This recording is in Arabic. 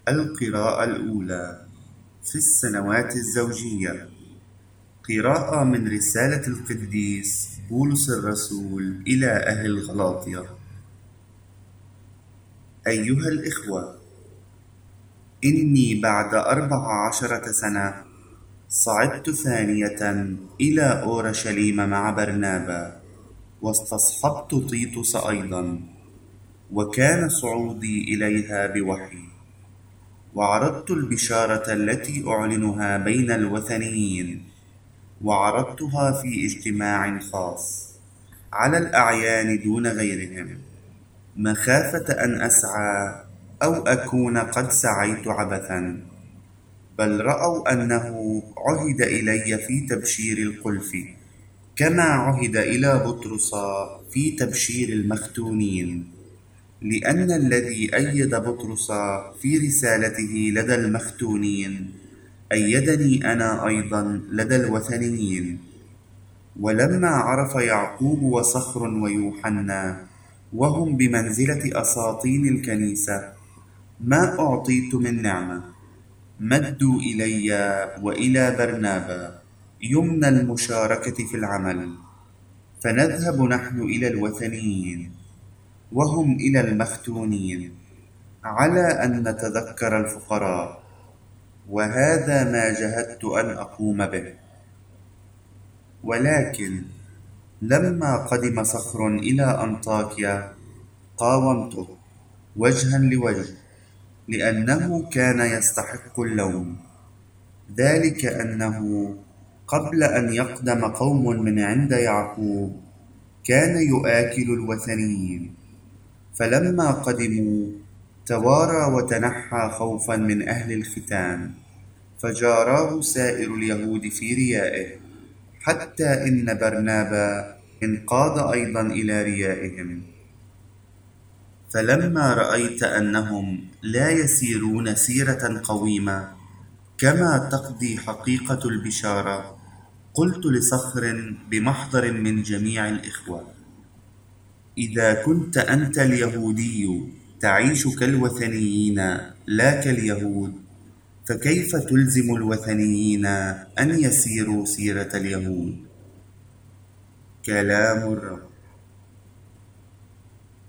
القراءة الأولى في السنوات الزوجية. قراءة من رسالة القديس بولس الرسول إلى أهل غلاطيا. أيها الإخوة، إني بعد 14 سنة صعدت ثانية إلى أورشليم مع برنابا، واستصحبت تيتوس أيضا، وكان صعودي إليها بوحي. وعرضت البشارة التي أعلنها بين الوثنيين، وعرضتها في اجتماع خاص على الأعيان دون غيرهم، مخافة أن أسعى أو أكون قد سعيت عبثا. بل رأوا أنه عهد إلي في تبشير القلف، كما عهد إلى بطرس في تبشير المختونين، لأن الذي أيد بطرس في رسالته لدى المختونين أيدني أنا أيضا لدى الوثنيين. ولما عرف يعقوب وصخر ويوحنا، وهم بمنزلة أساطين الكنيسة، ما أعطيت من نعمة، مدوا إلي وإلى برنابا يمن المشاركة في العمل، فنذهب نحن إلى الوثنيين وهم إلى المختونين، على أن نتذكر الفقراء. وهذا ما جهدت أن أقوم به. ولكن لما قدم صخر إلى أنطاكيا قاومته وجها لوجه، لأنه كان يستحق اللوم، ذلك أنه قبل أن يقدم قوم من عند يعقوب كان يؤكل الوثنيين، فلما قدموا توارى وتنحى خوفا من أهل الختان، فجاراه سائر اليهود في ريائه، حتى إن برنابا انقاد أيضا إلى ريائهم. فلما رأيت أنهم لا يسيرون سيرة قويمة كما تقضي حقيقة البشارة، قلت لصخر بمحضر من جميع الإخوة: إذا كنت أنت اليهودي تعيش كالوثنيين لا كاليهود، فكيف تلزم الوثنيين أن يسيروا سيرة اليهود؟ كلام الرب.